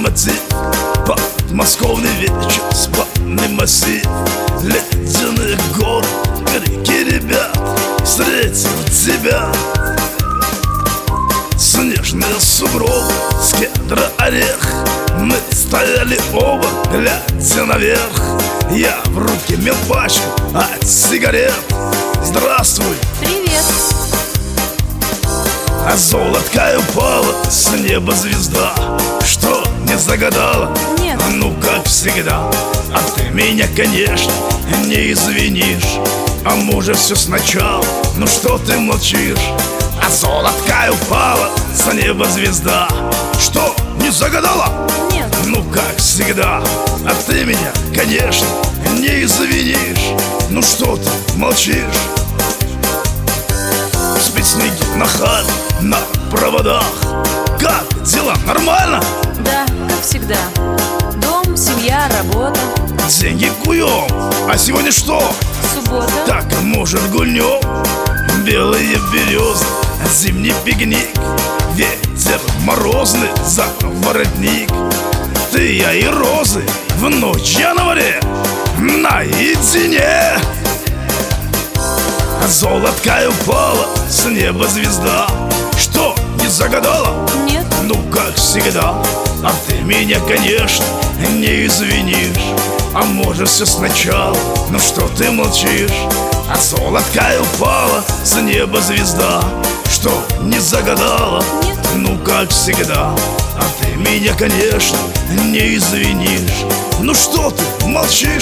мотив, подмосковный вечер, спальный массив, ледяные горы, крики ребят. Встретил тебя, снежные сугробы, с кедра орех. Мы стояли оба, глядя наверх. Я в руке имел пачку от сигарет. Здравствуй. Привет. А золоткой упала с неба звезда. Что, не загадала? Нет. Ну, как всегда. А ты меня, конечно, не извинишь. А может, все сначала? Ну что ты молчишь? А золоткой упала с неба звезда. Что, не загадала? Нет. Ну, как всегда. А ты меня, конечно, не извинишь. Ну что ты молчишь? Спит снеги на хате, на проводах. Как дела? Нормально? Да, как всегда. Дом, семья, работа. Деньги куем. А сегодня что? Суббота. Так, может, гульнем? Белые березы, зимний пикник. Ветер морозный за воротник. Ты, я и розы в ночь январе наедине. Золоткой упала с неба звезда. Что, не загадала? Нет. Ну, как всегда. А ты меня, конечно, не извинишь. А может, все сначала? Ну что ты молчишь? А золоткой упала с неба звезда. Что, не загадала? Нет. Ну, как всегда. А ты меня, конечно, не извинишь. Ну что ты молчишь?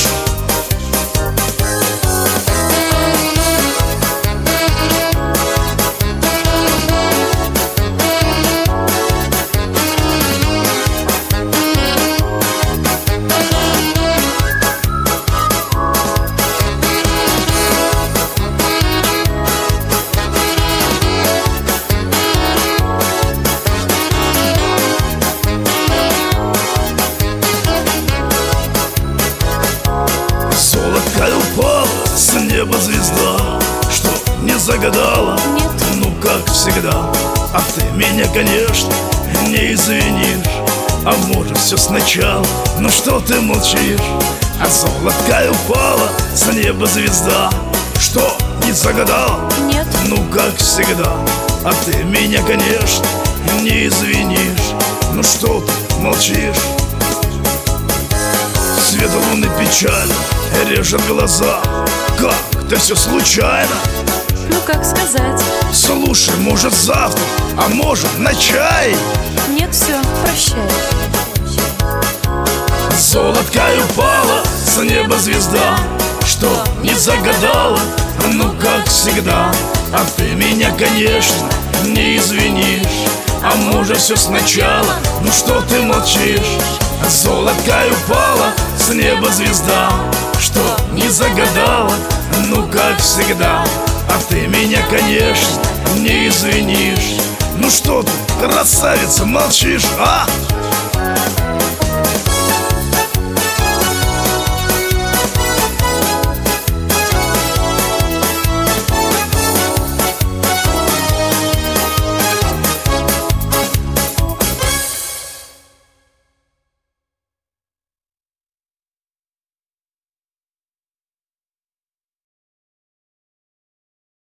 Золоткой упала с неба звезда. Что, не загадала? Нет. Ну, как всегда. А ты меня, конечно, не извинишь. А может, все сначала? Ну что ты молчишь? А золоткой упала с неба звезда. Что, не загадала? Нет. Ну, как всегда. А ты меня, конечно, не извинишь. Ну что ты молчишь? Свет луны печаль режет глаза. Как? Это все случайно? Ну, как сказать? Слушай, может, завтра, а может, на чай? Нет, все, прощай. Золоткой упала с неба звезда. Что, не загадала? Ну, как всегда. А ты меня, конечно, не извинишь. А может, все сначала? Ну что ты молчишь? Золоткой упала с неба звезда. Что, не загадала? Ну, как всегда. А ты меня, конечно, не извинишь. Ну что ты, красавица, молчишь, а?